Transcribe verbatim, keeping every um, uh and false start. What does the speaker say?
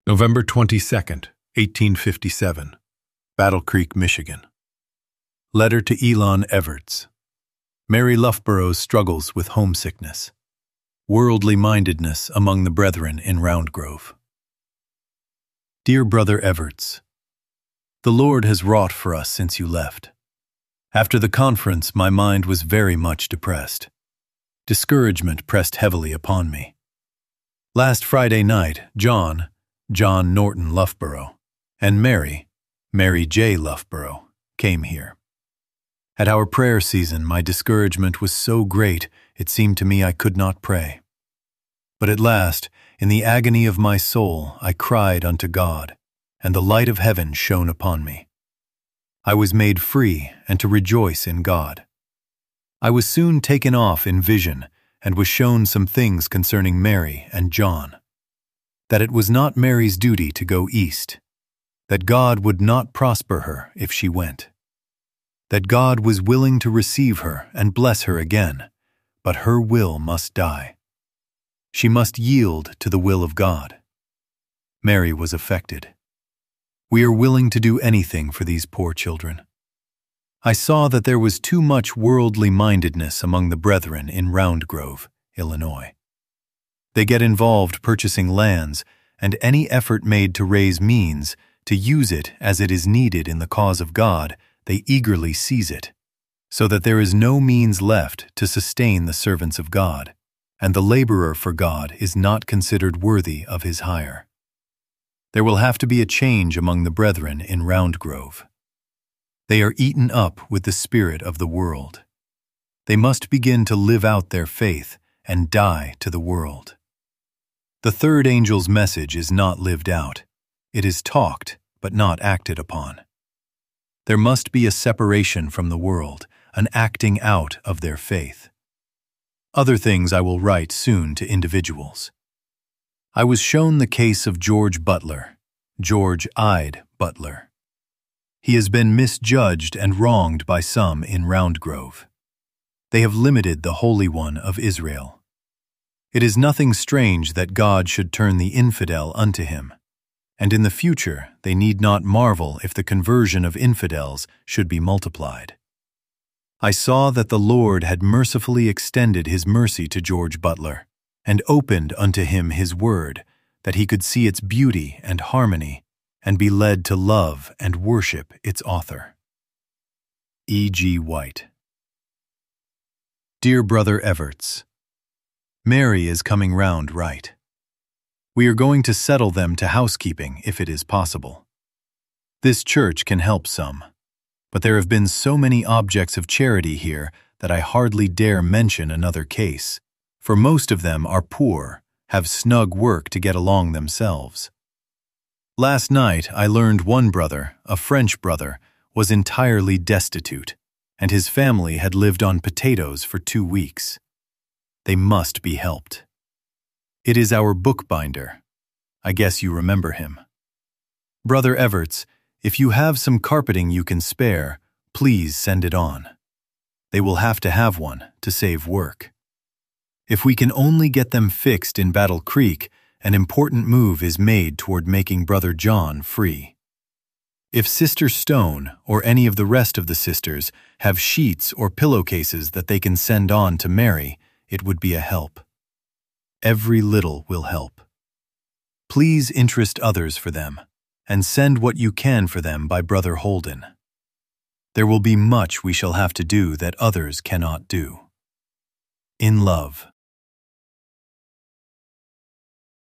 November twenty-second, eighteen fifty-seven, Battle Creek, Michigan. Letter to Elon Everts. Mary Loughborough struggles with homesickness. Worldly mindedness among the brethren in Round Grove. Dear Brother Everts, the Lord has wrought for us since you left. After the conference, my mind was very much depressed. Discouragement pressed heavily upon me. Last Friday night, John, John Norton Loughborough, and Mary, Mary J. Loughborough, came here. At our prayer season, my discouragement was so great it seemed to me I could not pray. But at last, in the agony of my soul, I cried unto God, and the light of heaven shone upon me. I was made free and to rejoice in God. I was soon taken off in vision and was shown some things concerning Mary and John. That it was not Mary's duty to go east, that God would not prosper her if she went, that God was willing to receive her and bless her again, but her will must die. She must yield to the will of God. Mary was affected. We are willing to do anything for these poor children. I saw that there was too much worldly mindedness among the brethren in Round Grove, Illinois. They get involved purchasing lands, and any effort made to raise means, to use it as it is needed in the cause of God, they eagerly seize it, so that there is no means left to sustain the servants of God, and the laborer for God is not considered worthy of his hire. There will have to be a change among the brethren in Round Grove. They are eaten up with the spirit of the world. They must begin to live out their faith and die to the world. The third angel's message is not lived out. It is talked, but not acted upon. There must be a separation from the world, an acting out of their faith. Other things I will write soon to individuals. I was shown the case of George Butler, George Ide Butler. He has been misjudged and wronged by some in Round Grove. They have limited the Holy One of Israel. It is nothing strange that God should turn the infidel unto him, and in the future they need not marvel if the conversion of infidels should be multiplied. I saw that the Lord had mercifully extended his mercy to George Butler, and opened unto him his word, that he could see its beauty and harmony, and be led to love and worship its author. E G White. Dear Brother Everts, Mary is coming round right. We are going to settle them to housekeeping if it is possible. This church can help some, but there have been so many objects of charity here that I hardly dare mention another case, for most of them are poor, have snug work to get along themselves. Last night I learned one brother, a French brother, was entirely destitute, and his family had lived on potatoes for two weeks. They must be helped. It is our bookbinder. I guess you remember him. Brother Everts, if you have some carpeting you can spare, please send it on. They will have to have one to save work. If we can only get them fixed in Battle Creek, an important move is made toward making Brother John free. If Sister Stone or any of the rest of the sisters have sheets or pillowcases that they can send on to Mary, it would be a help. Every little will help. Please interest others for them, and send what you can for them by Brother Holden. There will be much we shall have to do that others cannot do. In love.